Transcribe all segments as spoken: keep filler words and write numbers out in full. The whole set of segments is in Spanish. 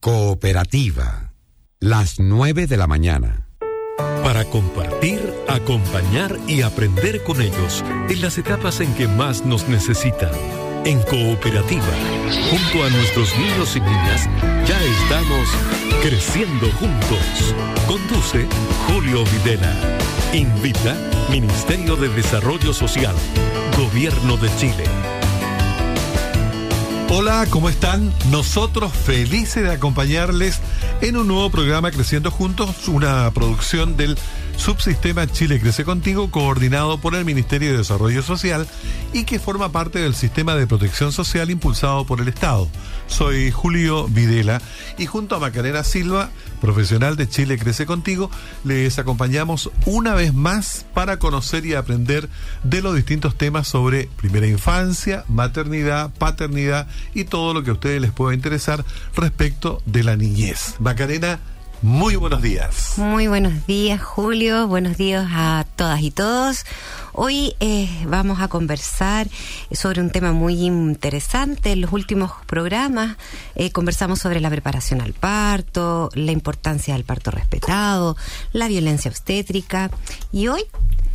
Cooperativa, las nueve de la mañana. Para compartir, acompañar y aprender con ellos en las etapas en que más nos necesitan. En Cooperativa, junto a nuestros niños y niñas, ya estamos creciendo juntos. Conduce Julio Videla. Invita Ministerio de Desarrollo Social, Gobierno de Chile. Hola, ¿cómo están? Nosotros felices de acompañarles en un nuevo programa Creciendo Juntos, una producción del Subsistema Chile Crece Contigo, coordinado por el Ministerio de Desarrollo Social y que forma parte del sistema de protección social impulsado por el Estado. Soy Julio Videla y junto a Macarena Silva, profesional de Chile Crece Contigo, les acompañamos una vez más para conocer y aprender de los distintos temas sobre primera infancia, maternidad, paternidad y todo lo que a ustedes les pueda interesar respecto de la niñez. Macarena, muy buenos días. Muy buenos días, Julio. Buenos días a todas y todos. Hoy eh, vamos a conversar sobre un tema muy interesante. En los últimos programas eh, conversamos sobre la preparación al parto, la importancia del parto respetado, la violencia obstétrica. Y hoy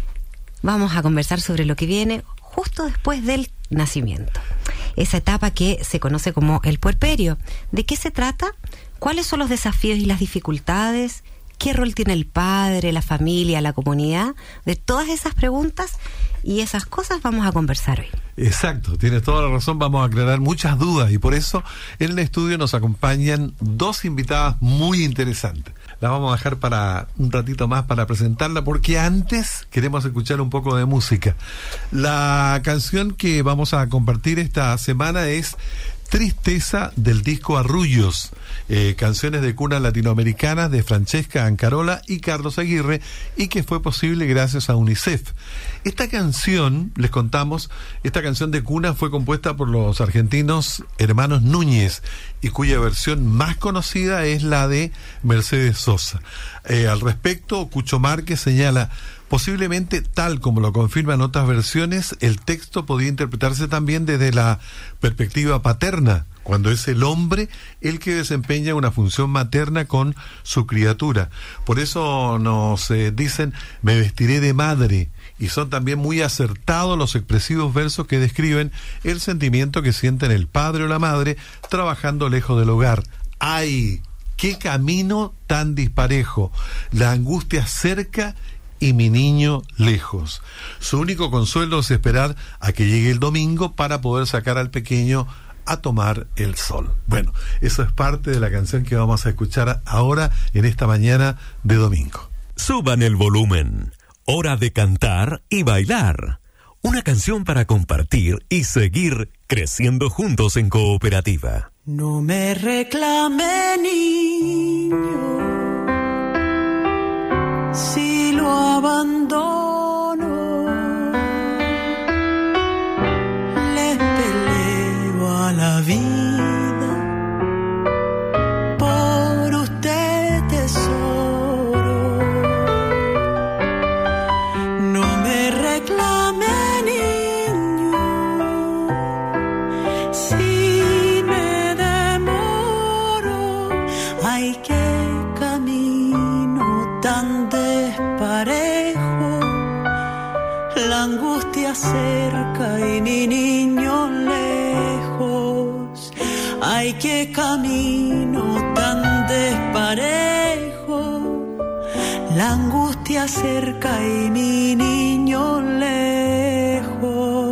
vamos a conversar sobre lo que viene justo después del nacimiento. Esa etapa que se conoce como el puerperio. ¿De qué se trata? ¿Cuáles son los desafíos y las dificultades? ¿Qué rol tiene el padre, la familia, la comunidad? De todas esas preguntas y esas cosas vamos a conversar hoy. Exacto, tienes toda la razón, vamos a aclarar muchas dudas y por eso en el estudio nos acompañan dos invitadas muy interesantes. La vamos a dejar para un ratito más para presentarla porque antes queremos escuchar un poco de música. La canción que vamos a compartir esta semana es Tristeza, del disco Arrullos, eh, canciones de cuna latinoamericanas de Francesca Ancarola y Carlos Aguirre, y que fue posible gracias a UNICEF. Esta canción, les contamos, esta canción de cuna fue compuesta por los argentinos hermanos Núñez, y cuya versión más conocida es la de Mercedes Sosa. Eh, al respecto, Cucho Márquez señala: posiblemente, tal como lo confirman otras versiones, el texto podía interpretarse también desde la perspectiva paterna, cuando es el hombre el que desempeña una función materna con su criatura. Por eso nos eh, dicen, me vestiré de madre, y son también muy acertados los expresivos versos que describen el sentimiento que sienten el padre o la madre trabajando lejos del hogar. ¡Ay! ¡Qué camino tan disparejo! La angustia cerca y mi niño lejos. Su único consuelo es esperar a que llegue el domingo para poder sacar al pequeño a tomar el sol. Bueno, eso es parte de la canción que vamos a escuchar ahora en esta mañana de domingo. Suban el volumen. Hora de cantar y bailar. Una canción para compartir y seguir creciendo juntos en Cooperativa. No me reclame, niño, si lo abandono, le peleo a la vida por usted, tesoro. No me reclame, niño, si me demoro. Ay, qué camino tan desparejo, la angustia cerca y mi niño lejos. Ay, qué camino tan desparejo, la angustia cerca y mi niño lejos.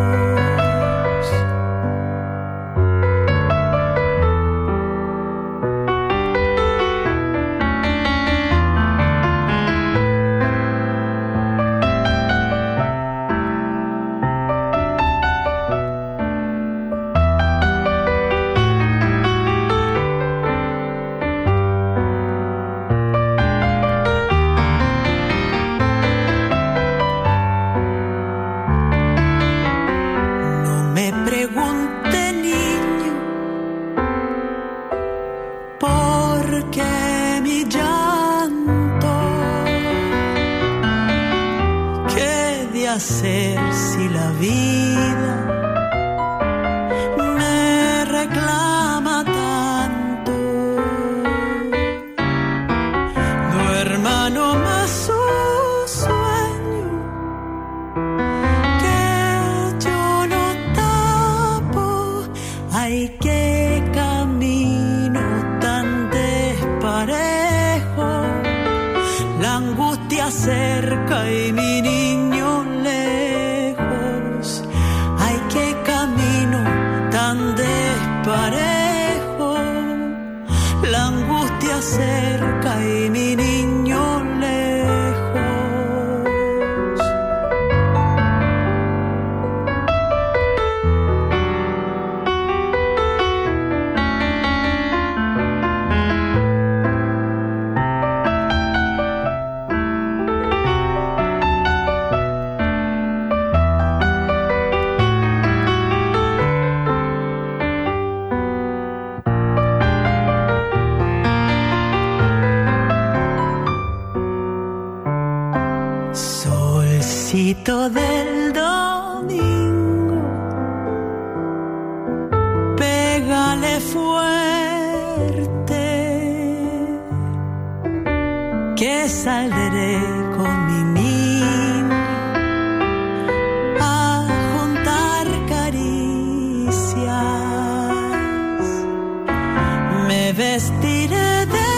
Hacer si la vida me reclama tanto. angustia cerca y mi niño lejos. Ay, qué camino tan desparejo, la angustia cerca y mi niño lejos. Solcito del domingo, pégale fuerte, que saldré con mi niño a juntar caricias. Me vestiré de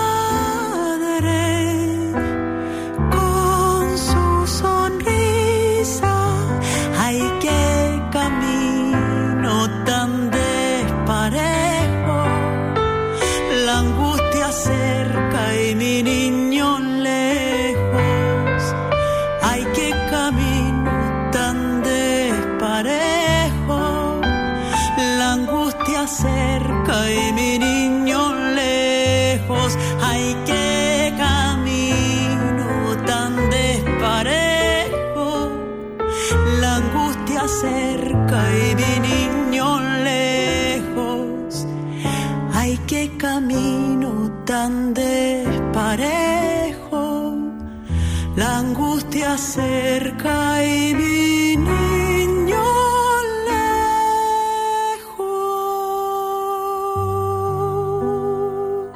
cerca y mi niño lejos. Ay, qué camino tan desparejo, la angustia cerca y mi niño lejos. Ay, qué camino tan desparejo, la angustia cerca y mi niño lejos. Ay, qué camino tan desparejo, la angustia cerca y mi niño lejos.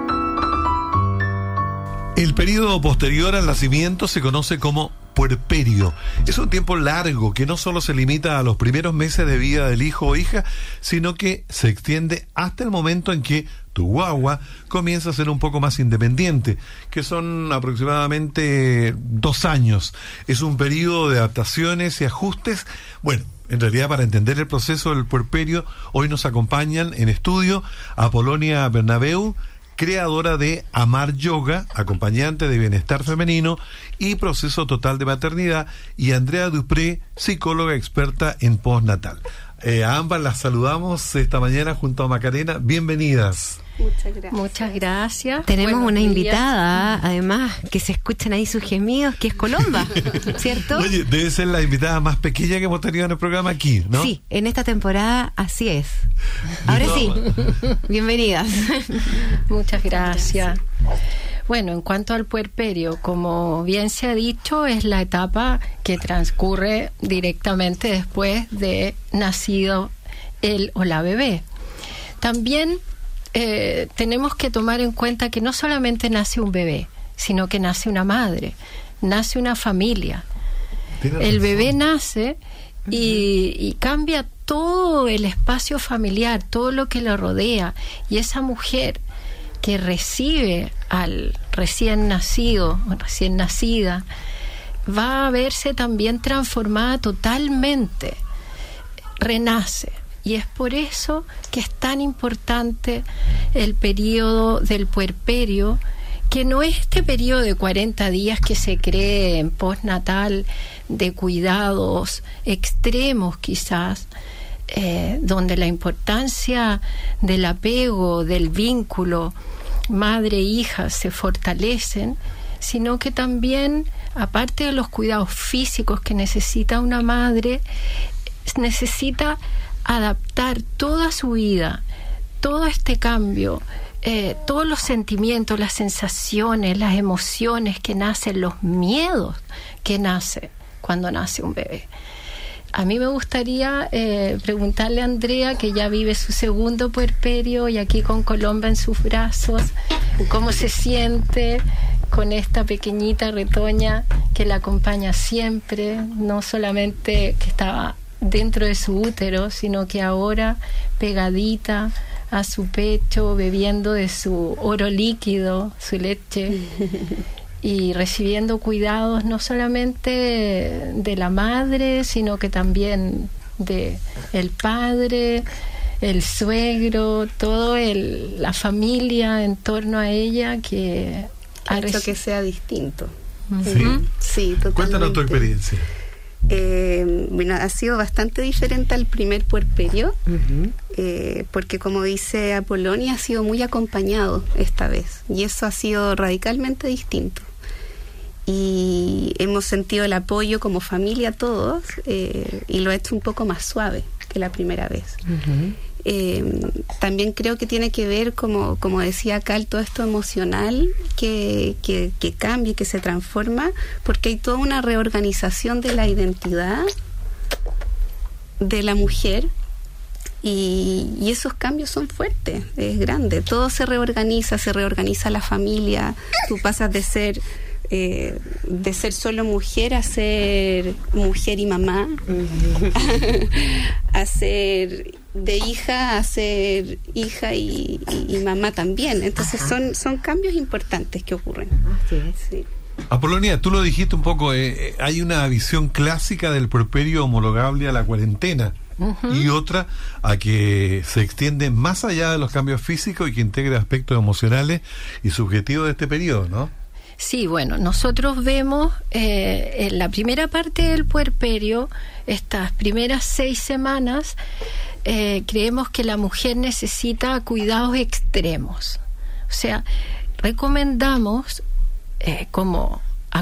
El periodo posterior al nacimiento se conoce como puerperio. Es un tiempo largo que no solo se limita a los primeros meses de vida del hijo o hija, sino que se extiende hasta el momento en que tu guagua comienza a ser un poco más independiente, que son aproximadamente dos años. Es un periodo de adaptaciones y ajustes. Bueno, en realidad, para entender el proceso del puerperio, hoy nos acompañan en estudio Apolonia Bernabeu, creadora de Amar Yoga, acompañante de bienestar femenino y proceso total de maternidad, y Andrea Dupré, psicóloga experta en postnatal. Eh, a ambas las saludamos esta mañana junto a Macarena. Bienvenidas. Muchas gracias. Muchas gracias. Tenemos Buenos una días. Invitada, además, que se escuchan ahí sus gemidos, que es Colomba, ¿cierto? Oye, debe ser la invitada más pequeña que hemos tenido en el programa aquí, ¿no? Sí, en esta temporada así es. Ahora sí, bienvenidas. Muchas gracias. Bueno, en cuanto al puerperio, como bien se ha dicho, es la etapa que transcurre directamente después de nacido el o la bebé. También eh, tenemos que tomar en cuenta que no solamente nace un bebé, sino que nace una madre, nace una familia. El bebé nace y, y cambia todo el espacio familiar, todo lo que lo rodea, y esa mujer que recibe al recién nacido o recién nacida va a verse también transformada totalmente, renace. Y es por eso que es tan importante el periodo del puerperio, que no es este periodo de cuarenta días que se cree en postnatal, de cuidados extremos quizás, eh, donde la importancia del apego, del vínculo madre-hija se fortalecen, sino que también, aparte de los cuidados físicos que necesita una madre, necesita adaptar toda su vida, todo este cambio, eh, todos los sentimientos, las sensaciones, las emociones que nacen, los miedos que nacen cuando nace un bebé. A mí me gustaría eh, preguntarle a Andrea, que ya vive su segundo puerperio y aquí con Colomba en sus brazos, cómo se siente con esta pequeñita retoña que la acompaña siempre, no solamente que estaba dentro de su útero, sino que ahora pegadita a su pecho, bebiendo de su oro líquido, su leche. y recibiendo cuidados no solamente de la madre, sino que también de el padre, el suegro, todo el, la familia en torno a ella que ha hecho que sea distinto. Sí, sí, totalmente. Cuéntanos tu experiencia. Eh, bueno, ha sido bastante diferente al primer puerperio, uh-huh. eh, porque como dice Apolonia, ha sido muy acompañado esta vez, y eso ha sido radicalmente distinto. Y hemos sentido el apoyo como familia todos, eh, y lo ha hecho un poco más suave que la primera vez. Uh-huh. Eh, también creo que tiene que ver, como, como decía Cal, todo esto emocional que, que, que cambia y que se transforma, porque hay toda una reorganización de la identidad de la mujer, y, y esos cambios son fuertes, es grande, todo se reorganiza, se reorganiza la familia, tú pasas de ser Eh, de ser solo mujer a ser mujer y mamá, a ser de hija a ser hija y, y, y mamá también. Entonces son, son cambios importantes que ocurren. Así es. Sí. Apolonia, tú lo dijiste un poco, eh, hay una visión clásica del puerperio homologable a la cuarentena. Uh-huh. Y otra a que se extiende más allá de los cambios físicos y que integre aspectos emocionales y subjetivos de este periodo, ¿no? Sí, bueno, nosotros vemos eh, en la primera parte del puerperio, estas primeras seis semanas, eh, creemos que la mujer necesita cuidados extremos. O sea, recomendamos eh, como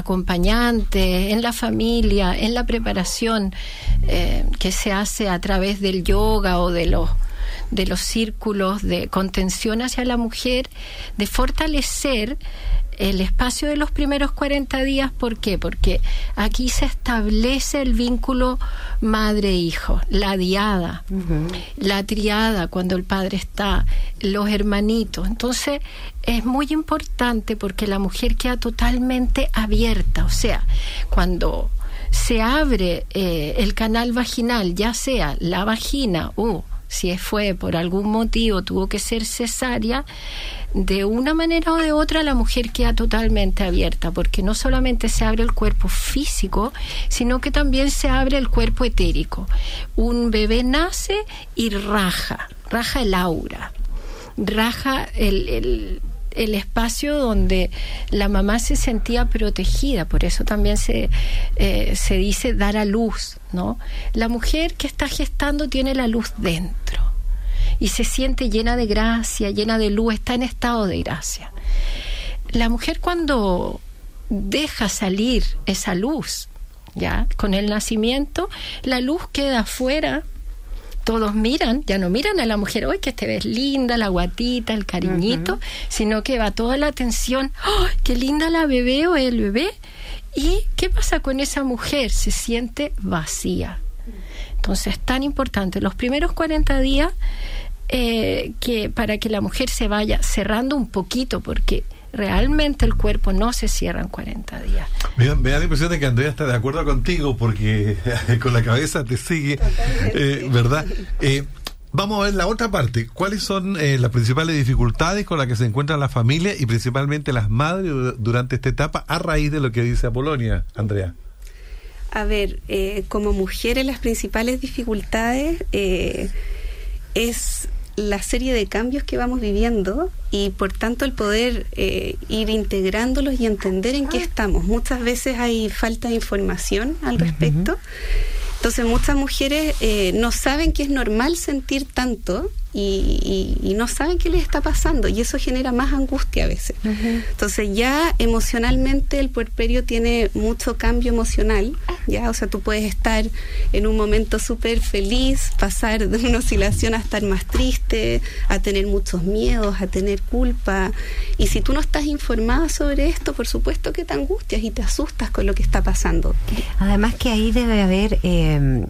acompañante en la familia, en la preparación eh, que se hace a través del yoga o de los de los círculos de contención hacia la mujer, de fortalecer el espacio de los primeros cuarenta días. ¿Por qué? Porque aquí se establece el vínculo madre-hijo, la diada, uh-huh. la triada cuando el padre está, los hermanitos. Entonces es muy importante porque la mujer queda totalmente abierta. O sea, cuando se abre eh, el canal vaginal, ya sea la vagina o si fue por algún motivo tuvo que ser cesárea, de una manera o de otra la mujer queda totalmente abierta, porque no solamente se abre el cuerpo físico, sino que también se abre el cuerpo etérico. Un bebé nace y raja, raja el aura, raja el, el, el espacio donde la mamá se sentía protegida. Por eso también se, eh, se dice dar a luz, ¿no? La mujer que está gestando tiene la luz dentro y se siente llena de gracia, llena de luz, está en estado de gracia. La mujer cuando deja salir esa luz, ya con el nacimiento, la luz queda afuera. Todos miran, ya no miran a la mujer, ¡ay, que te ves linda, la guatita, el cariñito! Uh-huh. Sino que va toda la atención, ¡oh, qué linda la bebé o el bebé! ¿Y qué pasa con esa mujer? Se siente vacía. Entonces es tan importante los primeros cuarenta días eh, que para que la mujer se vaya cerrando un poquito, porque realmente el cuerpo no se cierra en cuarenta días. Me, me da la impresión de que Andrea está de acuerdo contigo, porque con la cabeza te sigue, eh, ¿verdad? Eh, vamos a ver la otra parte. ¿Cuáles son eh, las principales dificultades con las que se encuentran las familias y principalmente las madres durante esta etapa, a raíz de lo que dice Apolonia, Andrea? A ver, eh, como mujeres las principales dificultades eh, es la serie de cambios que vamos viviendo y por tanto el poder eh, ir integrándolos y entender en qué estamos. Muchas veces hay falta de información al respecto. Uh-huh. Entonces muchas mujeres eh, no saben que es normal sentir tanto y, y, y no saben qué les está pasando, y eso genera más angustia a veces. Uh-huh. Entonces ya emocionalmente el puerperio tiene mucho cambio emocional, ya, o sea, tú puedes estar en un momento súper feliz, pasar de una oscilación a estar más triste, a tener muchos miedos, a tener culpa, y si tú no estás informada sobre esto, por supuesto que te angustias y te asustas con lo que está pasando. Además que ahí debe haber eh,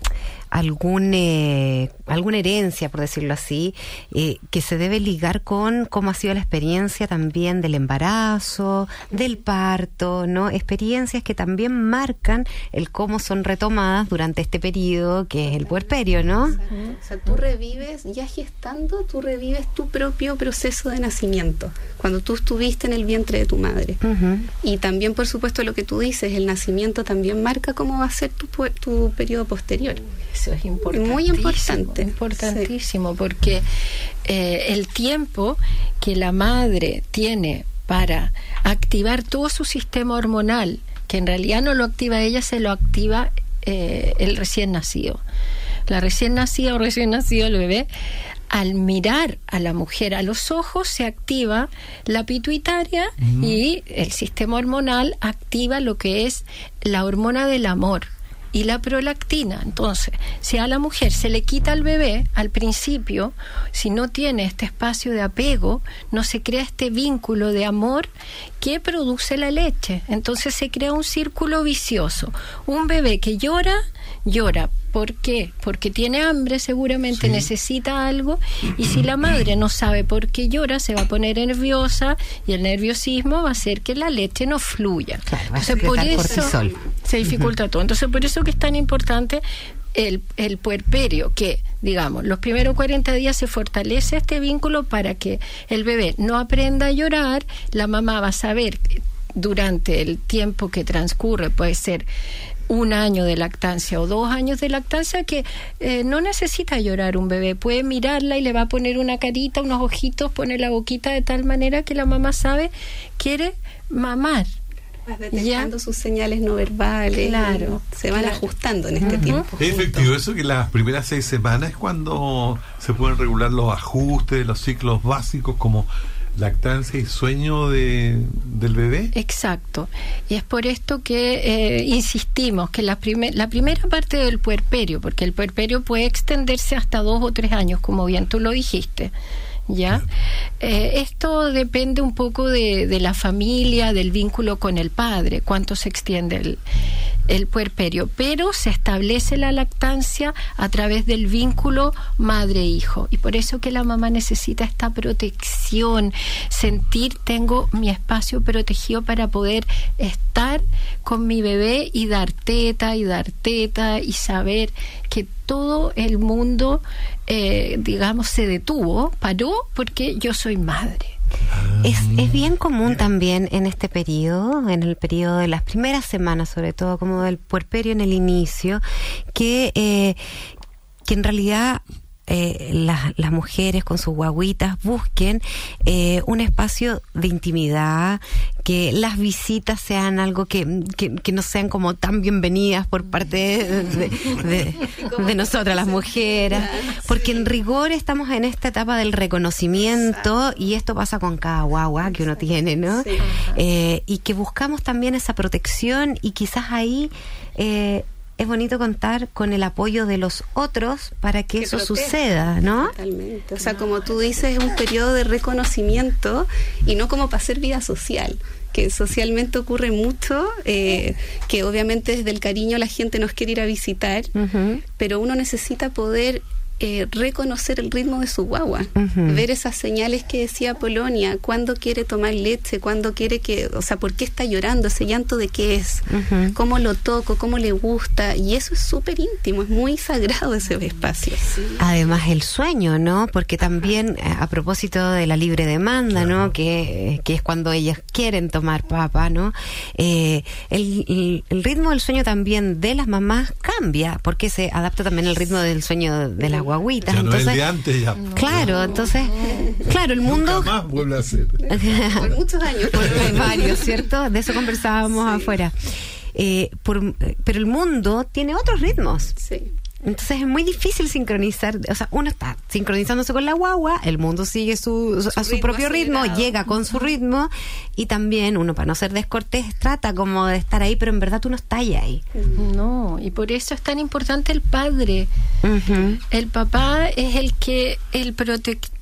algún eh, alguna herencia, por decirlo así, eh, que se debe ligar con cómo ha sido la experiencia también del embarazo, del parto, ¿no? Experiencias que también marcan el cómo son retomadas durante este periodo que es el puerperio, ¿no? Exacto. O sea, tú revives, ya gestando, tú revives tu propio proceso de nacimiento, cuando tú estuviste en el vientre de tu madre. Uh-huh. Y también, por supuesto, lo que tú dices, el nacimiento también marca cómo va a ser tu, tu periodo posterior. Eso es importantísimo. Muy importante. Importantísimo, sí. Porque eh, el tiempo que la madre tiene para activar todo su sistema hormonal, que en realidad no lo activa ella, se lo activa eh, el recién nacido. La recién nacida o recién nacido el bebé, al mirar a la mujer a los ojos, se activa la pituitaria uh-huh. y el sistema hormonal activa lo que es la hormona del amor y la prolactina. Entonces, si a la mujer se le quita al bebé al principio, si no tiene este espacio de apego, no se crea este vínculo de amor que produce la leche. Entonces se crea un círculo vicioso. Un bebé que llora, llora. ¿Por qué? Porque tiene hambre, seguramente sí. necesita algo, y si la madre no sabe por qué llora, se va a poner nerviosa, y el nerviosismo va a hacer que la leche no fluya. Claro, entonces por eso cortisol. Se dificulta uh-huh. todo. Entonces por eso que es tan importante el, el puerperio, que digamos, los primeros cuarenta días se fortalece este vínculo para que el bebé no aprenda a llorar. La mamá va a saber durante el tiempo que transcurre, puede ser un año de lactancia o dos años de lactancia, que eh, no necesita llorar un bebé, puede mirarla y le va a poner una carita, unos ojitos, pone la boquita de tal manera que la mamá sabe, quiere mamar. Vas detectando sus señales no verbales, claro, se van claro. ajustando en este uh-huh. tiempo. ¿Es efectivo eso que las primeras seis semanas es cuando se pueden regular los ajustes, los ciclos básicos como lactancia y sueño de, del bebé? Exacto. Y es por esto que eh, insistimos que la, primer, la primera parte del puerperio, porque el puerperio puede extenderse hasta dos o tres años, como bien tú lo dijiste, ¿ya? Eh, esto depende un poco de, de la familia, del vínculo con el padre, cuánto se extiende el, el puerperio, pero se establece la lactancia a través del vínculo madre-hijo, y por eso que la mamá necesita esta protección, sentir tengo mi espacio protegido para poder estar con mi bebé y dar teta y dar teta y saber que todo el mundo eh, digamos se detuvo, paró, porque yo soy madre. Es, es bien común también en este periodo, en el periodo de las primeras semanas, sobre todo como del puerperio en el inicio, que, eh, que en realidad eh, las, las mujeres con sus guaguitas busquen eh, un espacio de intimidad, que las visitas sean algo que, que, que no sean como tan bienvenidas por parte de, de, de, de nosotras las mujeres, porque en rigor estamos en esta etapa del reconocimiento, y esto pasa con cada guagua que uno tiene, ¿no? Sí. Eh, y que buscamos también esa protección, y quizás ahí eh, es bonito contar con el apoyo de los otros para que, que eso proteja. Suceda, ¿no? Totalmente. O sea, como tú dices, es un periodo de reconocimiento y no como para hacer vida social, que socialmente ocurre mucho, eh, que obviamente desde el cariño la gente nos quiere ir a visitar, uh-huh. pero uno necesita poder Eh, reconocer el ritmo de su guagua, uh-huh. ver esas señales que decía Polonia, cuándo quiere tomar leche, cuándo quiere que, o sea, por qué está llorando, ese llanto de qué es, uh-huh. cómo lo toco, cómo le gusta, y eso es súper íntimo, es muy sagrado ese espacio. Sí. Además el sueño, ¿no? Porque también a propósito de la libre demanda, claro. ¿no? Que, que es cuando ellas quieren tomar papa, ¿no? Eh, el, el, el ritmo del sueño también de las mamás cambia, porque se adapta también el ritmo del sueño de las guaguitas. Ya no entonces, es el de antes ya. Claro, no. entonces, claro, el mundo... Nunca más vuelve a ser. Por muchos años. Por varios, ¿cierto? De eso conversábamos sí. afuera. Eh, por, pero el mundo tiene otros ritmos. Sí. Entonces es muy difícil sincronizar, o sea, uno está sincronizándose con la guagua, el mundo sigue su, su a su ritmo propio ritmo, acelerado. Llega con su ritmo, y también uno, para no ser descortés, trata como de estar ahí, pero en verdad tú no estás ahí. No, y por eso es tan importante el padre. Uh-huh. El papá es el que, el protector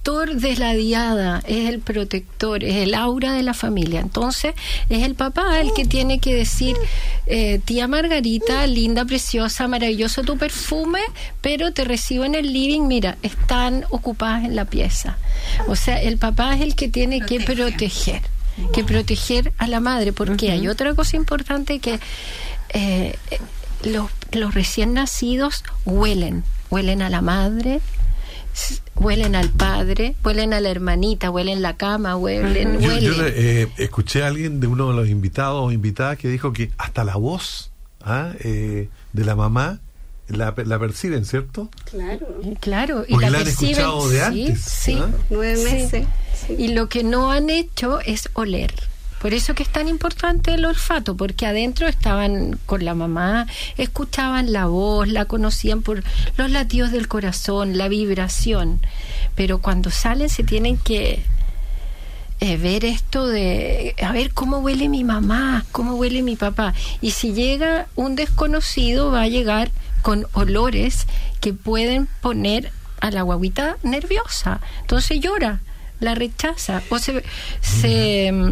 protector de la diada, es el protector, es el aura de la familia. Entonces, es el papá el que tiene que decir, eh, tía Margarita, linda, preciosa, maravilloso tu perfume, pero te recibo en el living, mira, están ocupadas en la pieza. O sea, el papá es el que tiene que proteger, que proteger a la madre, porque uh-huh. hay otra cosa importante que eh, los, los recién nacidos huelen, huelen a la madre, huelen al padre, huelen a la hermanita, huelen la cama, huelen, yo, huelen. Yo eh, escuché a alguien de uno de los invitados o invitadas que dijo que hasta la voz ¿ah? eh, de la mamá la, la perciben, ¿cierto? Claro. Claro. Y porque la, la han perciben, escuchado de antes. Sí, ¿ah? Nueve meses. Sí. Y lo que no han hecho es oler. Por eso que es tan importante el olfato, porque adentro estaban con la mamá, escuchaban la voz, la conocían por los latidos del corazón, la vibración. Pero cuando salen se tienen que eh, ver esto de, a ver cómo huele mi mamá, cómo huele mi papá. Y si llega un desconocido, va a llegar con olores que pueden poner a la guaguita nerviosa. Entonces llora, la rechaza, o se... se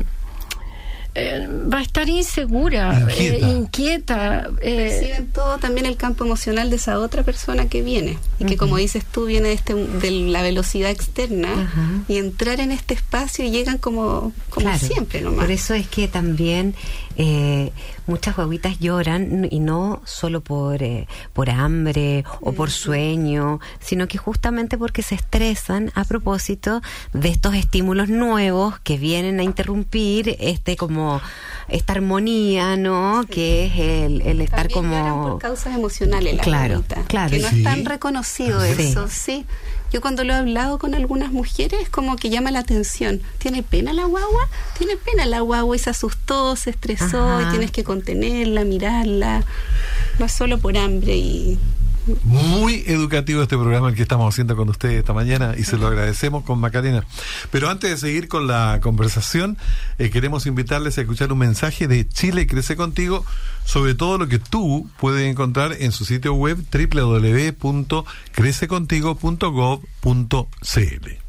Eh, va a estar insegura, inquieta, eh, inquieta eh. Perciben todo también el campo emocional de esa otra persona que viene y que uh-huh. como dices tú viene de, este, de la velocidad externa uh-huh. y entrar en este espacio y llegan como, como claro, siempre nomás. Por eso es que también eh, muchas guaguitas lloran y no solo por eh, por hambre o por sueño, sino que justamente porque se estresan a propósito de estos estímulos nuevos que vienen a interrumpir este como esta armonía, ¿no? Sí. Que es el, el estar también como lloran por causas emocionales la claro, guaguita, claro. que no sí. es tan reconocido sí. eso, sí. Yo cuando lo he hablado con algunas mujeres como que llama la atención. ¿Tiene pena la guagua? Tiene pena la guagua y se asustó, se estresó Ajá. y tienes que contenerla, mirarla. No es solo por hambre y... Muy educativo este programa el que estamos haciendo con ustedes esta mañana y se lo agradecemos con Macarena. Pero antes de seguir con la conversación, eh, queremos invitarles a escuchar un mensaje de Chile Crece Contigo sobre todo lo que tú puedes encontrar en su sitio web doble u doble u doble u punto crece contigo punto gov punto c l.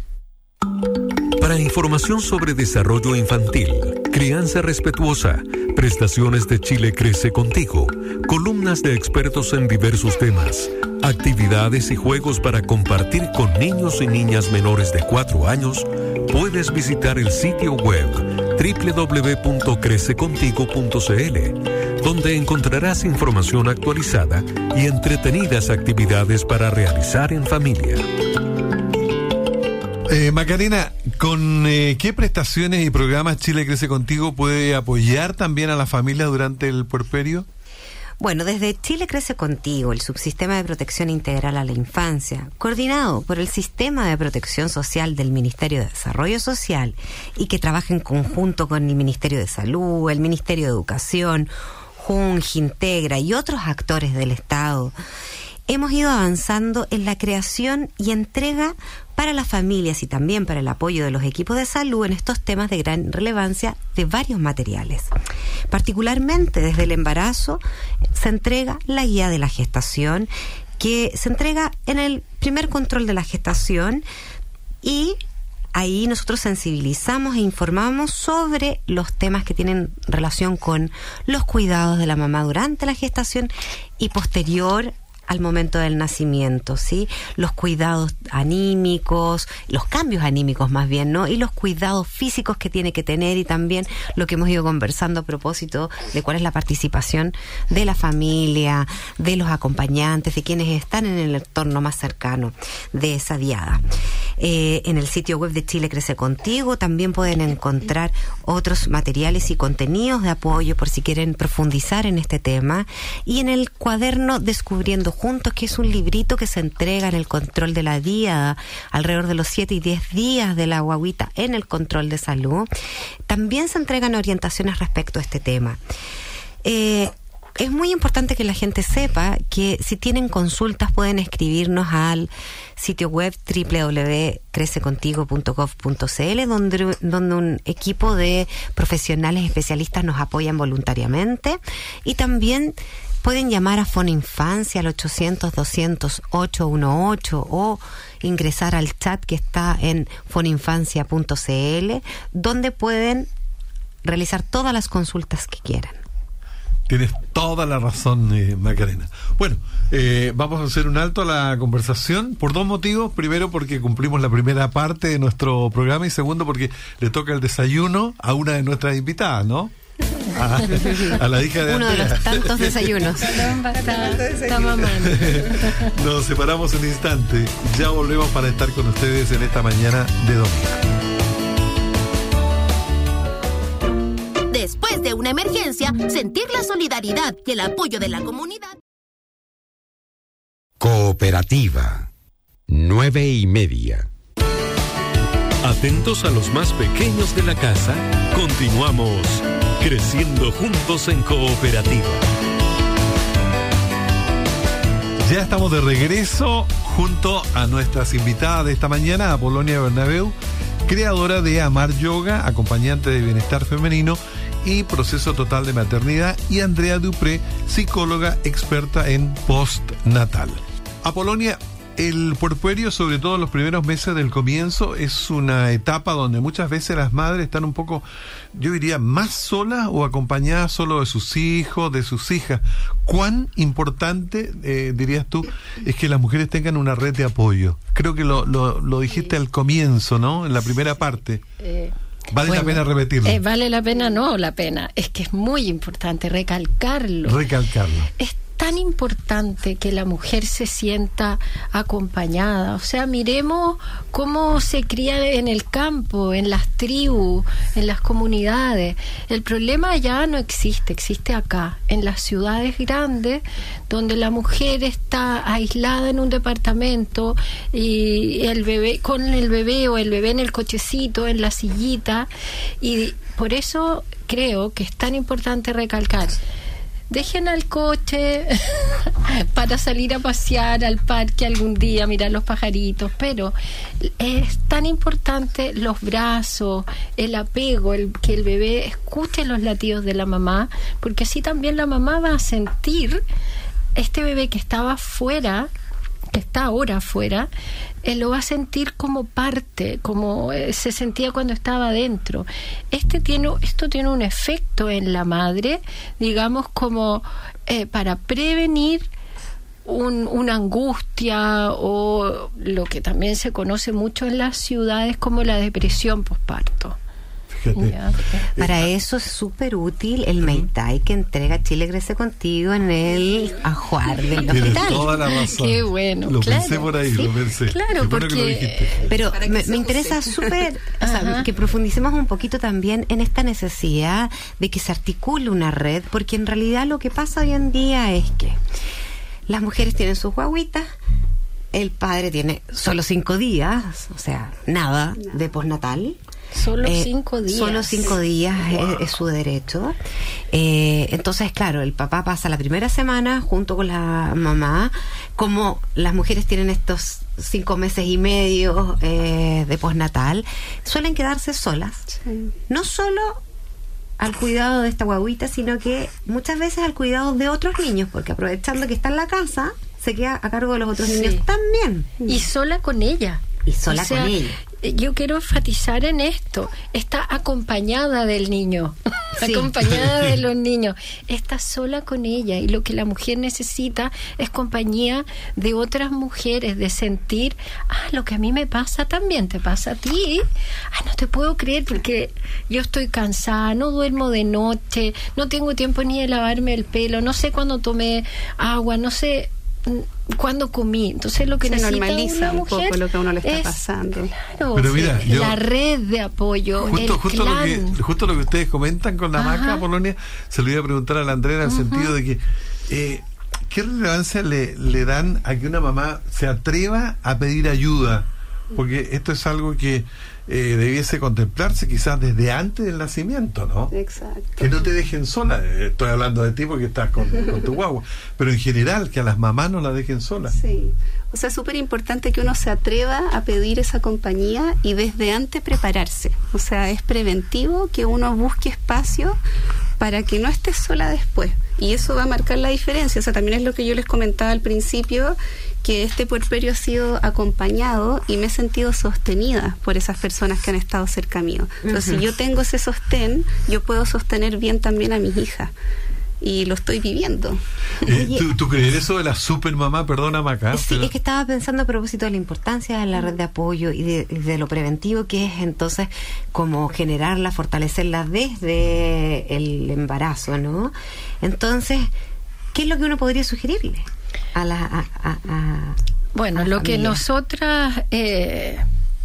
Para información sobre desarrollo infantil, crianza respetuosa, prestaciones de Chile Crece Contigo, columnas de expertos en diversos temas, actividades y juegos para compartir con niños y niñas menores de cuatro años, puedes visitar el sitio web doble u doble u doble u punto crece contigo punto c l, donde encontrarás información actualizada y entretenidas actividades para realizar en familia. Eh, Macarena, ¿con eh, qué prestaciones y programas Chile Crece Contigo puede apoyar también a la familia durante el puerperio? Bueno, desde Chile Crece Contigo, el subsistema de protección integral a la infancia, coordinado por el Sistema de Protección Social del Ministerio de Desarrollo Social y que trabaja en conjunto con el Ministerio de Salud, el Ministerio de Educación, Junj, Integra y otros actores del Estado, hemos ido avanzando en la creación y entrega para las familias y también para el apoyo de los equipos de salud en estos temas de gran relevancia de varios materiales. Particularmente desde el embarazo se entrega la guía de la gestación, que se entrega en el primer control de la gestación y ahí nosotros sensibilizamos e informamos sobre los temas que tienen relación con los cuidados de la mamá durante la gestación y posterior al momento del nacimiento, ¿sí? Los cuidados anímicos, los cambios anímicos más bien, ¿no? Y los cuidados físicos que tiene que tener y también lo que hemos ido conversando a propósito de cuál es la participación de la familia, de los acompañantes, de quienes están en el entorno más cercano de esa diada. Eh, en el sitio web de Chile Crece Contigo también pueden encontrar otros materiales y contenidos de apoyo por si quieren profundizar en este tema, y en el cuaderno Descubriendo Juntos, que es un librito que se entrega en el control de la diada alrededor de los siete y diez días de la guaguita en el control de salud, también se entregan orientaciones respecto a este tema. Eh, Es muy importante que la gente sepa que si tienen consultas pueden escribirnos al sitio web doble u doble u doble u punto crece contigo punto gov punto c l, donde, donde un equipo de profesionales especialistas nos apoyan voluntariamente, y también pueden llamar a Foninfancia al ochocientos, doscientos, ochocientos dieciocho o ingresar al chat que está en foninfancia punto c l, donde pueden realizar todas las consultas que quieran. Tienes toda la razón, eh, Macarena. Bueno, eh, vamos a hacer un alto a la conversación por dos motivos. Primero, porque cumplimos la primera parte de nuestro programa, y segundo, porque le toca el desayuno a una de nuestras invitadas, ¿no? A, a la hija de uno de Andrea. los tantos desayunos. Está mamando. Nos separamos un instante. Ya volvemos para estar con ustedes en esta mañana de domingo. Después de una emergencia, sentir la solidaridad y el apoyo de la comunidad. Cooperativa. Nueve y media. Atentos a los más pequeños de la casa, continuamos creciendo juntos en cooperativa. Ya estamos de regreso junto a nuestras invitadas de esta mañana, Apolonia Bernabeu, creadora de Amar Yoga, acompañante de bienestar femenino y proceso total de maternidad, y Andrea Dupré, psicóloga experta en postnatal. Apolonia, el puerperio, sobre todo los primeros meses del comienzo, es una etapa donde muchas veces las madres están un poco, yo diría, más solas o acompañadas solo de sus hijos, de sus hijas. ¿Cuán importante, eh, dirías tú, es que las mujeres tengan una red de apoyo? Creo que lo, lo, lo dijiste al comienzo, ¿no? En la primera parte. Eh, ¿Vale bueno, la pena repetirlo? Eh, vale la pena, no la pena. Es que es muy importante recalcarlo. Recalcarlo. Es tan importante que la mujer se sienta acompañada. O sea, miremos cómo se cría en el campo, en las tribus, en las comunidades. El problema ya no existe, existe acá, en las ciudades grandes, donde la mujer está aislada en un departamento y el bebé con el bebé o el bebé en el cochecito, en la sillita, y por eso creo que es tan importante recalcar: dejen al coche para salir a pasear al parque algún día, mirar los pajaritos, pero es tan importante los brazos, el apego, el que el bebé escuche los latidos de la mamá, porque así también la mamá va a sentir este bebé que estaba fuera, que está ahora afuera, él lo va a sentir como parte, como eh, se sentía cuando estaba adentro. Este tiene, esto tiene un efecto en la madre, digamos, como eh, para prevenir un, una angustia, o lo que también se conoce mucho en las ciudades como la depresión posparto. Ya. Para eso es súper útil el Meitai que entrega Chile Crece Contigo en el ajuar del Tienes hospital. toda la razón. Qué bueno, Lo claro, pensé por ahí, sí, lo pensé. claro, Qué bueno que lo porque- dijiste. Pero me, me interesa súper, o sea, Ajá. que profundicemos un poquito también en esta necesidad de que se articule una red, porque en realidad lo que pasa hoy en día es que las mujeres tienen sus guaguitas, el padre tiene solo cinco días, o sea, nada de postnatal. Solo Eh, cinco días. Solo cinco días es, es su derecho. Eh, entonces, claro, el papá pasa la primera semana junto con la mamá. Como las mujeres tienen estos cinco meses y medio eh, de postnatal, suelen quedarse solas. Sí. No solo al cuidado de esta guaguita, sino que muchas veces al cuidado de otros niños, porque aprovechando que está en la casa, se queda a cargo de los otros Sí. niños también. Y sola con ella. Y sola O sea, con ella. Yo quiero enfatizar en esto: está acompañada del niño, Sí. acompañada de los niños, está sola con ella, y lo que la mujer necesita es compañía de otras mujeres, de sentir, ah, lo que a mí me pasa también te pasa a ti. Ah, no te puedo creer porque yo estoy cansada, no duermo de noche, no tengo tiempo ni de lavarme el pelo, no sé cuándo tomé agua, no sé cuando comí. Entonces lo que Se necesita normaliza una un mujer poco lo que a uno le está es, pasando. claro, Pero sí, mira, yo- la red de apoyo, Justo, el justo, lo clan. que, justo lo que ustedes comentan con la Ajá. maca, Polonia, se lo iba a preguntar a la Andrea en el Ujú. sentido de que eh, ¿qué relevancia le, le dan a que una mamá se atreva a pedir ayuda? Porque esto es algo que eh, debiese contemplarse quizás desde antes del nacimiento, ¿no? Exacto. Que no te dejen sola. Eh, Estoy hablando de ti porque estás con, con tu guagua, pero en general que a las mamás no las dejen solas. Sí. O sea, es súper importante que uno se atreva a pedir esa compañía y desde antes prepararse. O sea, es preventivo que uno busque espacio para que no estés sola después. Y eso va a marcar la diferencia. O sea, también es lo que yo les comentaba al principio, que este puerperio ha sido acompañado y me he sentido sostenida por esas personas que han estado cerca mío. Entonces, uh-huh. si yo tengo ese sostén, yo puedo sostener bien también a mis hijas. Y lo estoy viviendo. Eh, ¿tú, ¿Tú crees eso de la supermamá? Perdona, Maca. Sí, pero... es que estaba pensando a propósito de la importancia de la red de apoyo y de, de lo preventivo que es entonces como generarla, fortalecerla desde el embarazo, ¿no? Entonces, ¿qué es lo que uno podría sugerirle a la a, a, a, bueno, a la lo familia? Que nosotras eh,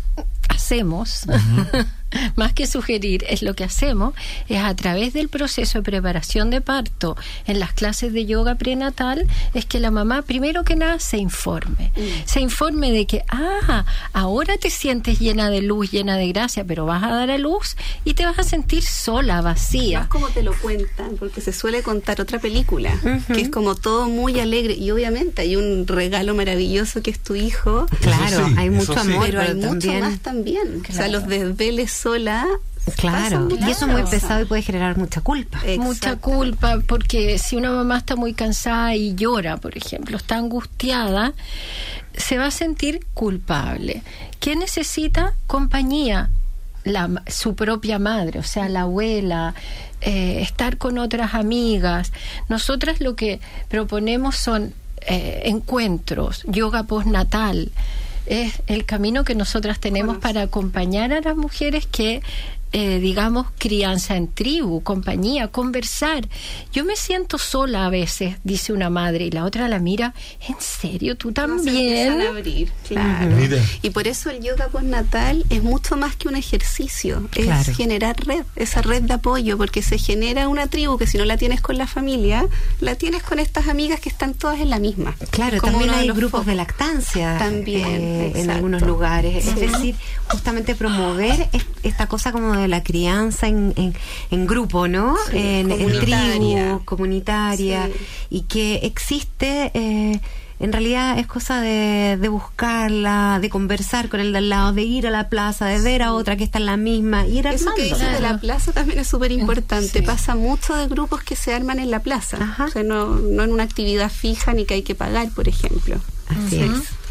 hacemos, uh-huh. más que sugerir, es lo que hacemos, es a través del proceso de preparación de parto en las clases de yoga prenatal, es que la mamá, primero que nada, se informe. Mm. Se informe de que, ah, ahora te sientes llena de luz, llena de gracia, pero vas a dar a luz y te vas a sentir sola, vacía. No es como te lo cuentan, porque se suele contar otra película, uh-huh. que es como todo muy alegre, y obviamente hay un regalo maravilloso que es tu hijo. Claro, sí, hay mucho amor, pero, pero hay también... mucho más también. Claro. O sea, los desveles sola. Claro, claro, y eso es muy pesado y puede generar mucha culpa. Mucha culpa, porque si una mamá está muy cansada y llora, por ejemplo, está angustiada, se va a sentir culpable. ¿Qué necesita? Compañía. La, su propia madre, o sea, la abuela, eh, estar con otras amigas. Nosotras lo que proponemos son eh, encuentros, yoga postnatal. Es el camino que nosotras tenemos bueno. para acompañar a las mujeres que Eh, digamos, crianza en tribu, compañía, conversar. Yo me siento sola a veces, dice una madre, y la otra la mira, ¿en serio? ¿Tú también? No, se empiezan a abrir, claro. Mira. Y por eso el yoga postnatal es mucho más que un ejercicio, claro. es generar red, esa red de apoyo, porque se genera una tribu que si no la tienes con la familia, la tienes con estas amigas que están todas en la misma. Claro, también hay grupos focos. de lactancia también eh, en algunos lugares, sí. es decir, justamente promover esta cosa como de la crianza en, en, en grupo, ¿no? Sí, en, en tribu, comunitaria, sí. y que existe, eh, en realidad es cosa de, de buscarla, de conversar con el de al lado, de ir a la plaza, de ver a otra que está en la misma, ir Eso armando. que dices de la plaza también es súper importante. Sí. Pasa mucho de grupos que se arman en la plaza. Ajá. O sea, no, no en una actividad fija ni que hay que pagar, por ejemplo. Así uh-huh. es.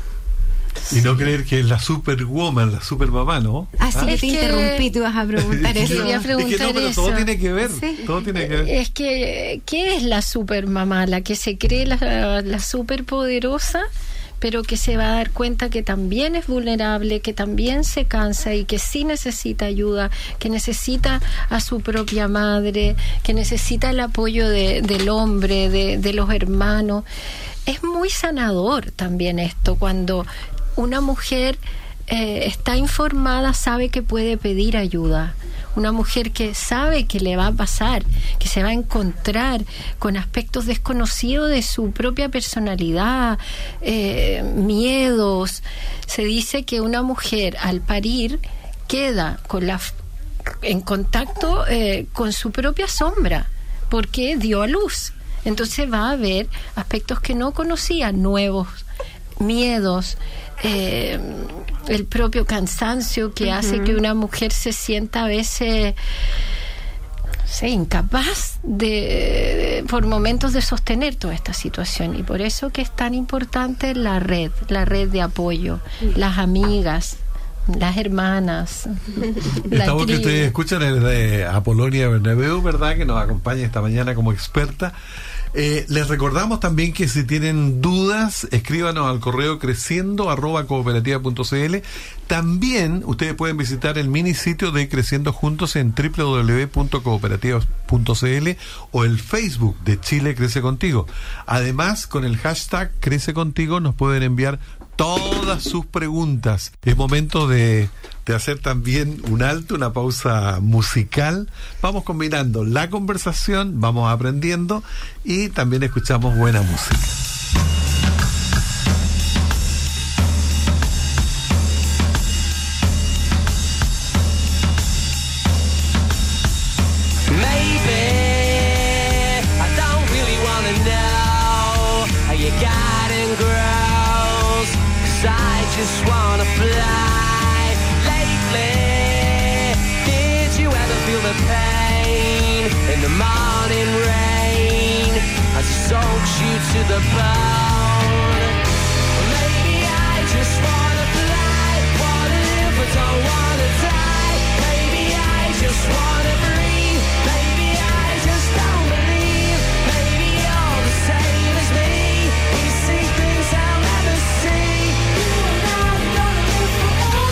Y no creer que es la superwoman, la supermamá, ¿no? Ah, sí, ¿Ah? que es te que... interrumpí, tú vas a preguntar eso. Quería preguntar es que no, pero eso. todo tiene que ver, Sí. todo tiene que ver. Es que, ¿qué es la supermamá? La que se cree la, la superpoderosa, pero que se va a dar cuenta que también es vulnerable, que también se cansa y que sí necesita ayuda, que necesita a su propia madre, que necesita el apoyo de, del hombre, de, de los hermanos. Es muy sanador también esto, cuando una mujer eh, está informada, sabe que puede pedir ayuda. Una mujer que sabe que le va a pasar, que se va a encontrar con aspectos desconocidos de su propia personalidad, eh, miedos. Se dice que una mujer al parir queda con la, en contacto eh, con su propia sombra, porque dio a luz. Entonces va a haber aspectos que no conocía, nuevos, miedos, eh, el propio cansancio que uh-huh. hace que una mujer se sienta a veces sí, incapaz de, de por momentos de sostener toda esta situación, y por eso que es tan importante la red, la red de apoyo, uh-huh. las amigas, las hermanas. Esta voz que ustedes escuchan es de Apolonia Bernabeu, ¿verdad? Que nos acompaña esta mañana como experta. Eh, les recordamos también que si tienen dudas, escríbanos al correo creciendo arroba cooperativa punto cl. También ustedes pueden visitar el mini sitio de Creciendo Juntos en doble u doble u doble u punto cooperativa punto cl o el Facebook de Chile Crece Contigo. Además, con el hashtag Crece Contigo nos pueden enviar todas sus preguntas. Es momento de, de hacer también un alto, una pausa musical. Vamos combinando la conversación, vamos aprendiendo y también escuchamos buena música. Just wanna fly. Lately, did you ever feel the pain? in the morning rain as it soaks you to the bone. Maybe I just wanna fly, wanna live but don't wanna die. Maybe I just wanna breathe, maybe I just don't believe. Maybe you're the same as me, we see things I'll never see. You and I are gonna live forever.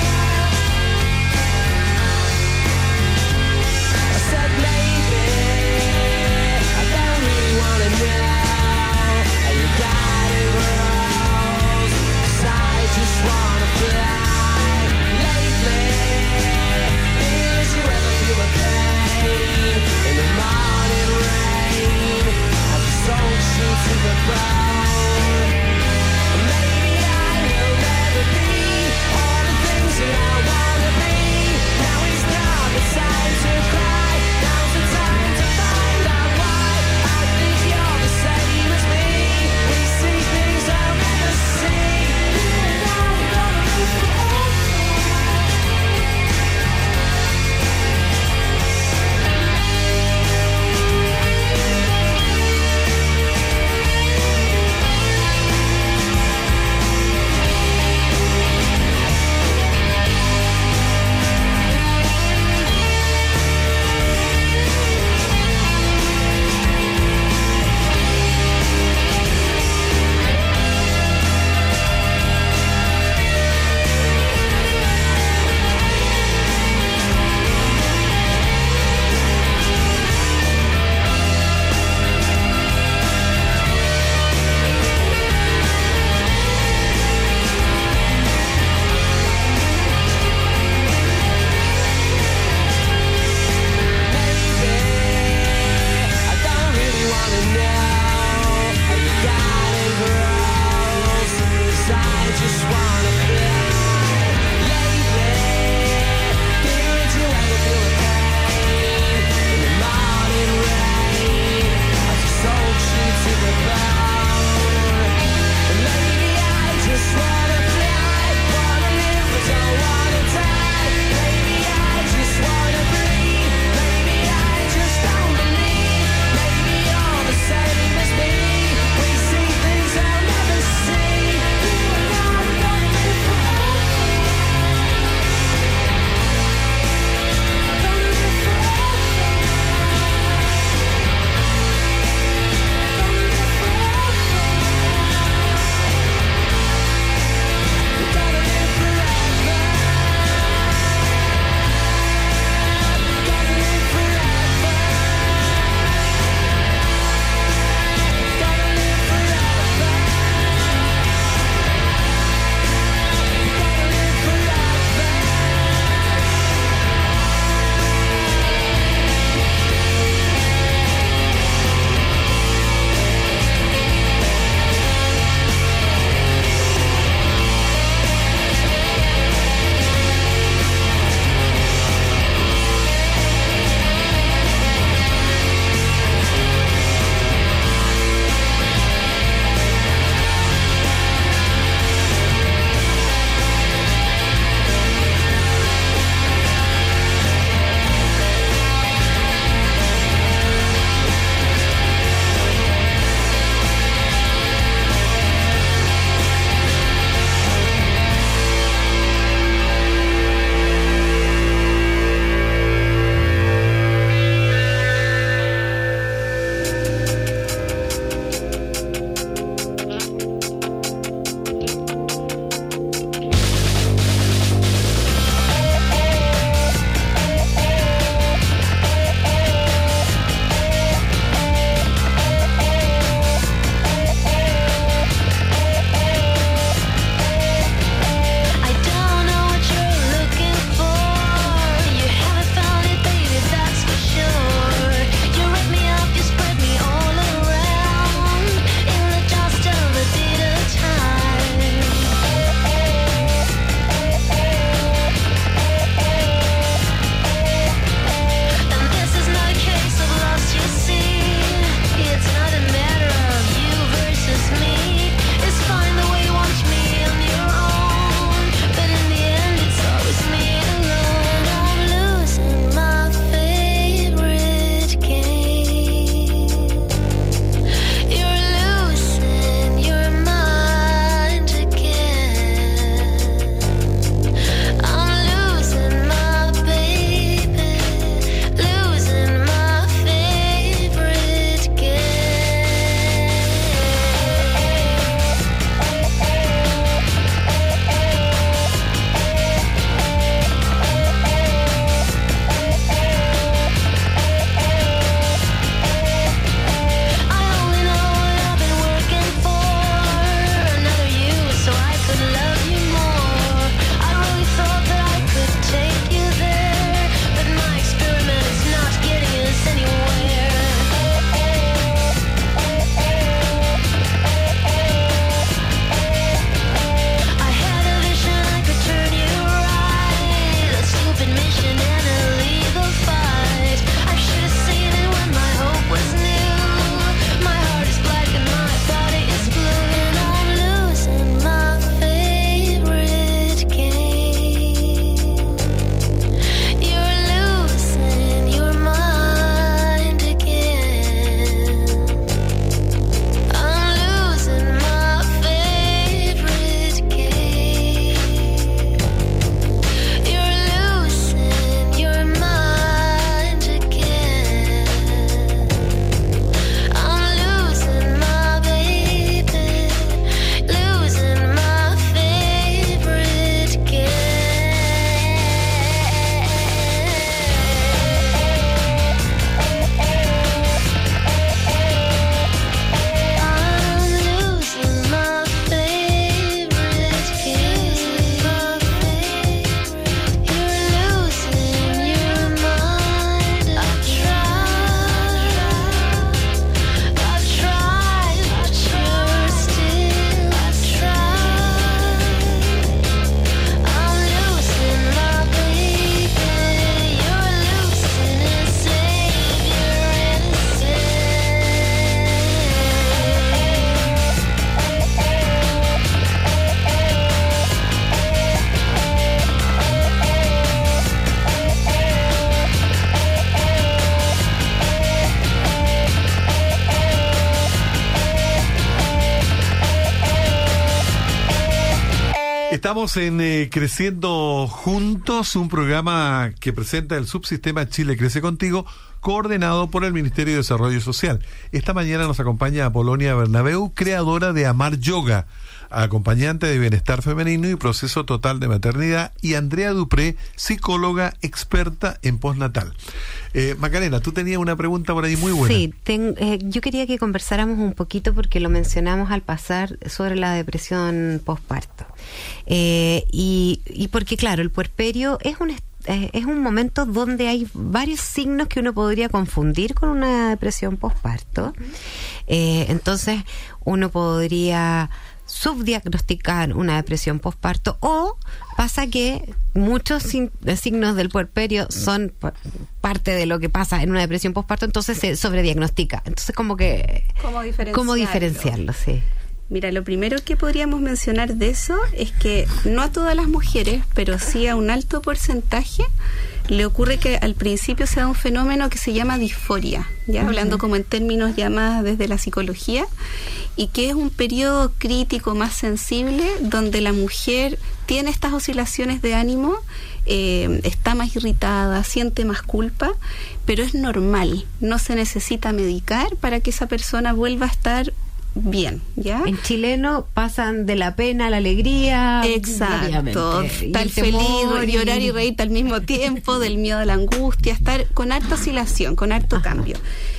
I said maybe I don't really wanna know how you got it rose, 'cause I just wanna fly. Lately, did you ever feel a Estamos en eh, Creciendo Juntos, un programa que presenta el subsistema Chile Crece Contigo, coordinado por el Ministerio de Desarrollo Social. Esta mañana nos acompaña Apolonia Bernabeu, creadora de Amar Yoga, acompañante de bienestar femenino y proceso total de maternidad, y Andrea Dupré, psicóloga experta en postnatal. Eh, Macarena, tú tenías una pregunta por ahí muy buena. Sí, ten, eh, yo quería que conversáramos un poquito, porque lo mencionamos al pasar, sobre la depresión postparto. Eh, y, y porque, claro, el puerperio es un estado es un momento donde hay varios signos que uno podría confundir con una depresión postparto. Eh, entonces, uno podría subdiagnosticar una depresión postparto, o pasa que muchos sin, signos del puerperio son p- parte de lo que pasa en una depresión postparto, entonces se sobrediagnostica. Entonces, como que... ¿Cómo diferenciarlo? ¿Cómo diferenciarlo? Sí. Mira, lo primero que podríamos mencionar de eso es que no a todas las mujeres, pero sí a un alto porcentaje, le ocurre que al principio se da un fenómeno que se llama disforia, ya uh-huh. hablando como en términos ya más desde la psicología, y que es un periodo crítico más sensible donde la mujer tiene estas oscilaciones de ánimo, eh, está más irritada, siente más culpa, pero es normal, no se necesita medicar para que esa persona vuelva a estar bien, ¿ya? En chileno pasan de la pena a la alegría. Exacto, estar feliz, y... llorar y reír al mismo tiempo, del miedo a la angustia, estar con harta oscilación, con harto Ajá. cambio.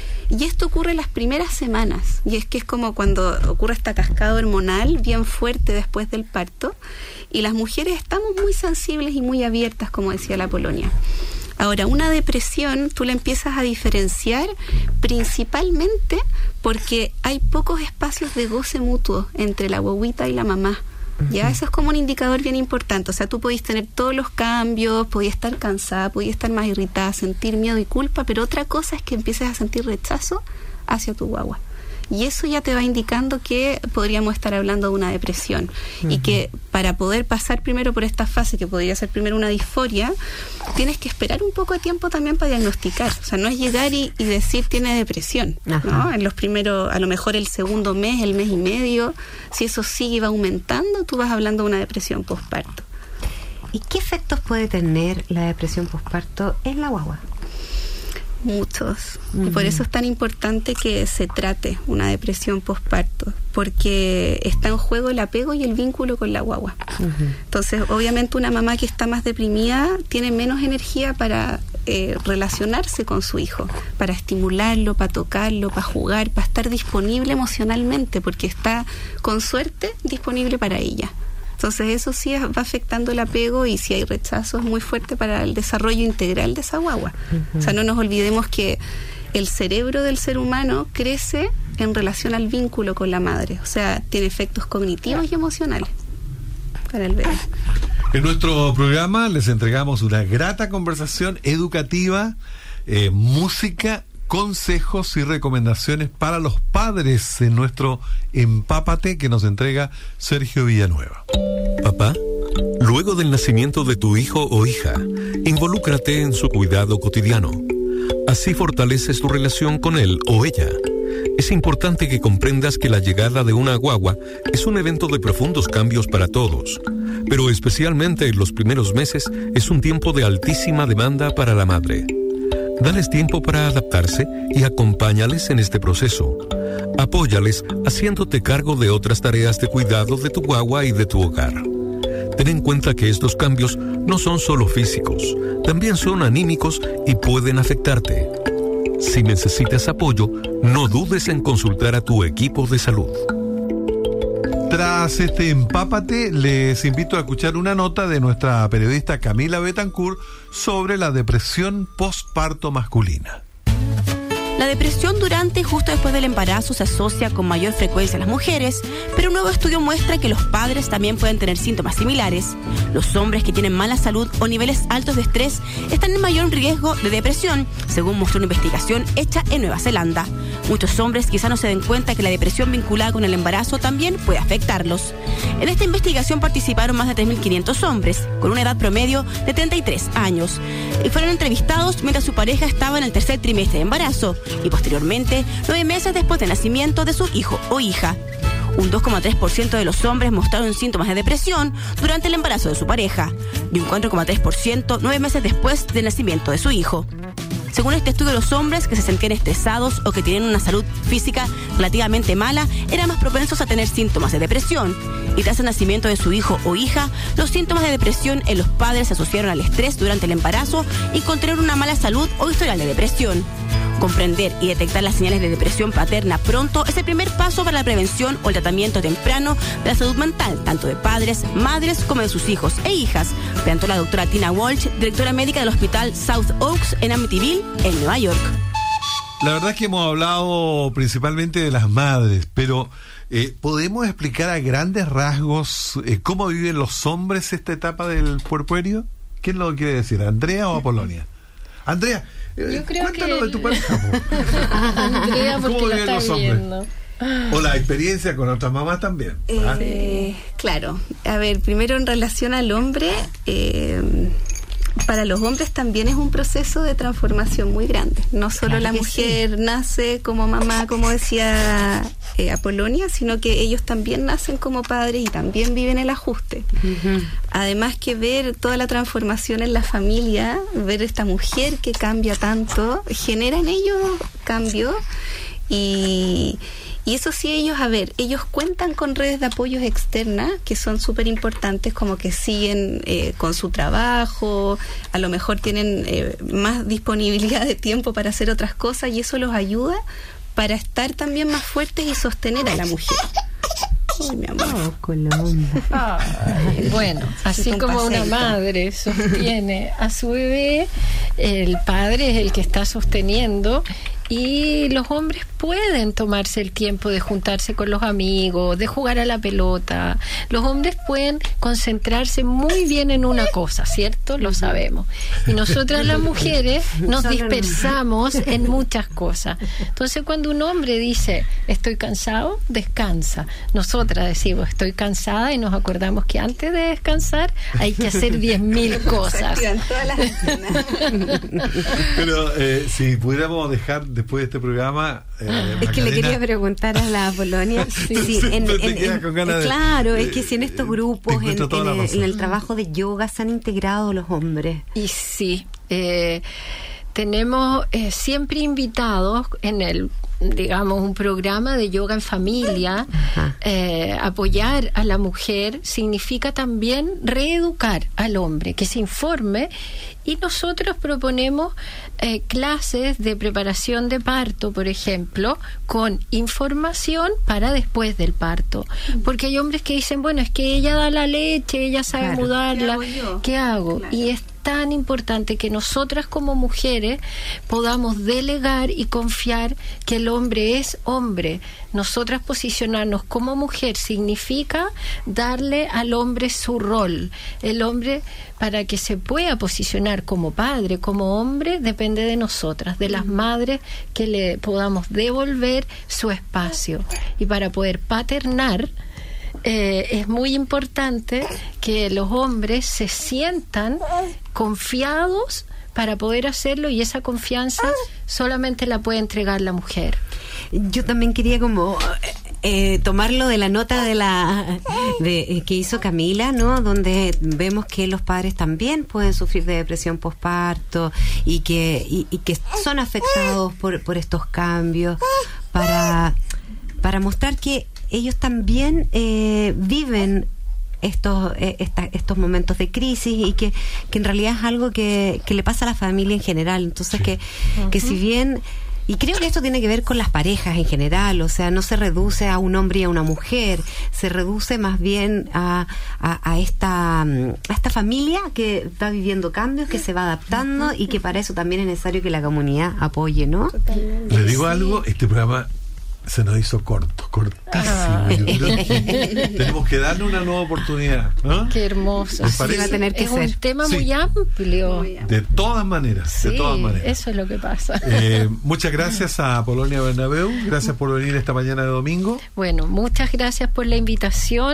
Y esto ocurre en las primeras semanas, y es que es como cuando ocurre esta cascada hormonal bien fuerte después del parto, y las mujeres estamos muy sensibles y muy abiertas, como decía la Apolonia. Ahora, una depresión tú la empiezas a diferenciar principalmente porque hay pocos espacios de goce mutuo entre la guaguita y la mamá. Ya, uh-huh. Eso es como un indicador bien importante. O sea, tú podés tener todos los cambios, podías estar cansada, podías estar más irritada, sentir miedo y culpa, pero otra cosa es que empieces a sentir rechazo hacia tu guagua. Y eso ya te va indicando que podríamos estar hablando de una depresión. Uh-huh. Y que para poder pasar primero por esta fase, que podría ser primero una disforia, tienes que esperar un poco de tiempo también para diagnosticar. O sea, no es llegar y, y decir tiene depresión, ¿no? En los primeros, a lo mejor el segundo mes, el mes y medio, si eso sigue y va aumentando, tú vas hablando de una depresión postparto. ¿Y qué efectos puede tener la depresión postparto en la guagua? Muchos. Uh-huh. Y por eso es tan importante que se trate una depresión postparto, porque está en juego el apego y el vínculo con la guagua. Uh-huh. Entonces, obviamente una mamá que está más deprimida tiene menos energía para eh, relacionarse con su hijo, para estimularlo, para tocarlo, para jugar, para estar disponible emocionalmente, porque está, con suerte, disponible para ella. Entonces eso sí va afectando el apego, y si hay rechazo es muy fuerte para el desarrollo integral de esa guagua. Uh-huh. O sea, no nos olvidemos que el cerebro del ser humano crece en relación al vínculo con la madre. O sea, tiene efectos cognitivos y emocionales para el bebé. En nuestro programa les entregamos una grata conversación educativa, eh, música, consejos y recomendaciones para los padres en nuestro Empápate que nos entrega Sergio Villanueva. Papá, luego del nacimiento de tu hijo o hija, involúcrate en su cuidado cotidiano. Así fortaleces tu relación con él o ella. Es importante que comprendas que la llegada de una guagua es un evento de profundos cambios para todos, pero especialmente en los primeros meses es un tiempo de altísima demanda para la madre. Dales tiempo para adaptarse y acompáñales en este proceso. Apóyales haciéndote cargo de otras tareas de cuidado de tu guagua y de tu hogar. Ten en cuenta que estos cambios no son solo físicos, también son anímicos y pueden afectarte. Si necesitas apoyo, no dudes en consultar a tu equipo de salud. Tras este Empápate, les invito a escuchar una nota de nuestra periodista Camila Betancourt sobre la depresión postparto masculina. La depresión durante y justo después del embarazo se asocia con mayor frecuencia a las mujeres, pero un nuevo estudio muestra que los padres también pueden tener síntomas similares. Los hombres que tienen mala salud o niveles altos de estrés están en mayor riesgo de depresión, según mostró una investigación hecha en Nueva Zelanda. Muchos hombres quizá no se den cuenta que la depresión vinculada con el embarazo también puede afectarlos. En esta investigación participaron más de tres mil quinientos hombres, con una edad promedio de treinta y tres años, y fueron entrevistados mientras su pareja estaba en el tercer trimestre de embarazo, y posteriormente, nueve meses después del nacimiento de su hijo o hija. Un dos coma tres por ciento de los hombres mostraron síntomas de depresión durante el embarazo de su pareja y un cuatro coma tres por ciento nueve meses después del nacimiento de su hijo. Según este estudio, los hombres que se sentían estresados o que tienen una salud física relativamente mala eran más propensos a tener síntomas de depresión. Y tras el nacimiento de su hijo o hija, los síntomas de depresión en los padres se asociaron al estrés durante el embarazo y con tener una mala salud o historial de depresión. Comprender y detectar las señales de depresión paterna pronto es el primer paso para la prevención o el tratamiento temprano de la salud mental, tanto de padres, madres, como de sus hijos e hijas, planteó la doctora Tina Walsh, directora médica del Hospital South Oaks en Amityville, en Nueva York. La verdad es que hemos hablado principalmente de las madres, pero eh, ¿podemos explicar a grandes rasgos eh, cómo viven los hombres esta etapa del puerperio? ¿Quién lo quiere decir, Andrea o Apolonia? Andrea, Yo creo cuéntanos que de tu pareja. Andrea, porque ¿Cómo la viven está los hombres? viendo. O la experiencia con otras mamás también. ¿Ah? Eh, claro, a ver, primero en relación al hombre, eh, para los hombres también es un proceso de transformación muy grande. No solo Claro la que mujer nace como mamá, como decía eh, Apolonia, sino que ellos también nacen como padres y también viven el ajuste. Uh-huh. Además que ver toda la transformación en la familia, ver esta mujer que cambia tanto, genera en ellos cambio y... Y eso sí, ellos, a ver, ellos cuentan con redes de apoyos externas que son súper importantes, como que siguen eh, con su trabajo, a lo mejor tienen eh, más disponibilidad de tiempo para hacer otras cosas y eso los ayuda para estar también más fuertes y sostener a la mujer. Ay, mi amor. Oh, Colombia. Ay, bueno, así un como una paseíto. madre sostiene a su bebé, el padre es el que está sosteniendo. Y los hombres pueden tomarse el tiempo de juntarse con los amigos, de jugar a la pelota. Los hombres pueden concentrarse muy bien en una cosa, ¿cierto? Lo sabemos. Y nosotras las mujeres nos dispersamos en muchas cosas. Entonces, cuando un hombre dice, estoy cansado, descansa. Nosotras decimos, estoy cansada y nos acordamos que antes de descansar hay que hacer diez mil cosas. Se activan todas las antenas. Pero eh, si pudiéramos dejar después de este programa eh, Es que le Macarena, quería preguntar a la Polonia. Sí, sí, en, Siempre te en- quedas en- con ganas de- claro, de- es que si en estos te grupos, en, encuentro toda en la el, razón. en el trabajo de yoga se han integrado los hombres. Y sí, eh, tenemos eh, siempre invitados en el, digamos, un programa de yoga en familia. Eh, apoyar a la mujer significa también reeducar al hombre, que se informe, y nosotros proponemos eh, clases de preparación de parto, por ejemplo, con información para después del parto, porque hay hombres que dicen, bueno, es que ella da la leche, ella sabe Claro. mudarla, ¿Qué hago yo? ¿qué hago? Claro. Y es tan importante que nosotras como mujeres podamos delegar y confiar que el hombre es hombre. Nosotras posicionarnos como mujer significa darle al hombre su rol. El hombre, para que se pueda posicionar como padre, como hombre, depende de nosotras, de las madres, que le podamos devolver su espacio. Y para poder paternar, Eh, es muy importante que los hombres se sientan confiados para poder hacerlo, y esa confianza solamente la puede entregar la mujer. Yo también quería como eh, tomarlo de la nota de la de, eh, que hizo Camila, ¿no? Donde vemos que los padres también pueden sufrir de depresión posparto y que y, y que son afectados por por estos cambios, para para mostrar que ellos también eh, viven estos eh, esta, estos momentos de crisis, y que, que en realidad es algo que, que le pasa a la familia en general. Entonces Sí. que, que si bien, y creo que esto tiene que ver con las parejas en general, o sea, no se reduce a un hombre y a una mujer, se reduce más bien a, a, a esta a esta familia que está viviendo cambios, que se va adaptando, y que para eso también es necesario que la comunidad apoye, ¿no? le digo algo, este programa se nos hizo corto, cortísimo. Yo creo que tenemos que darle una nueva oportunidad, ¿no? Qué hermoso. ¿Les Sí, parece? va a tener que es ser. un tema Sí. muy amplio. Muy amplio. De todas maneras, Sí, de todas maneras. eso es lo que pasa. Eh, muchas gracias a Polonia Bernabeu, gracias por venir esta mañana de domingo. Bueno, muchas gracias por la invitación,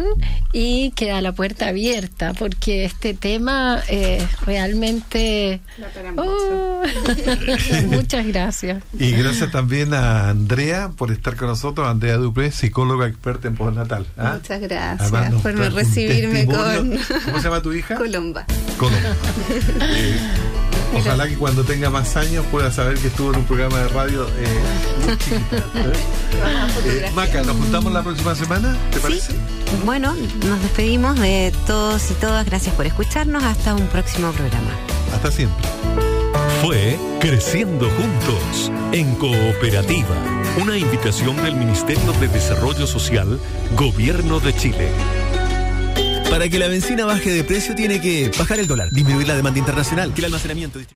y queda la puerta abierta, porque este tema eh, realmente... Da para Oh, muchas gracias. Y gracias también a Andrea por estar con nosotros Andrea Dupré, psicóloga experta en postnatal. ¿Ah? Muchas gracias Además, nos por trajo un recibirme con testimonio. ¿Cómo se llama tu hija? Colomba. Colomba. Eh, ojalá que cuando tenga más años pueda saber que estuvo en un programa de radio eh, muy chiquita. ¿eh? Eh, Maca, ¿nos juntamos la próxima semana? ¿Te parece? Sí. Bueno, nos despedimos de todos y todas. Gracias por escucharnos. Hasta un próximo programa. Hasta siempre. Fue Creciendo Juntos en Cooperativa, una invitación del Ministerio de Desarrollo Social, Gobierno de Chile. Para que la benzina baje de precio tiene que bajar el dólar, disminuir la demanda internacional, que el almacenamiento